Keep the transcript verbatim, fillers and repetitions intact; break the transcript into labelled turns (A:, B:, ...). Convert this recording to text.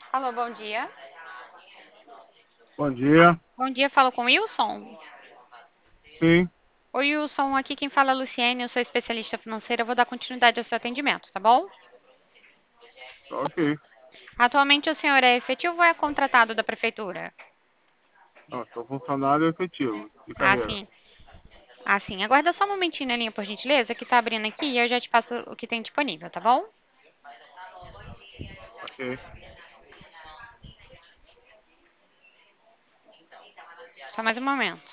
A: Alô, bom dia.
B: Bom dia.
A: Bom dia, falo com o Wilson.
B: Sim,
A: Oi, Wilson, aqui quem fala é a Luciene, eu sou especialista financeira, eu vou dar continuidade ao seu atendimento, tá bom?
B: tá ok.
A: Atualmente o senhor é efetivo ou é contratado da prefeitura?
B: Não, sou funcionário efetivo de
A: Ah,
B: carreira.
A: sim. Ah, sim. Aguarda só um momentinho na linha, por gentileza, que tá abrindo aqui e eu já te passo o que tem disponível, tá bom?
B: Ok.
A: Só mais um momento.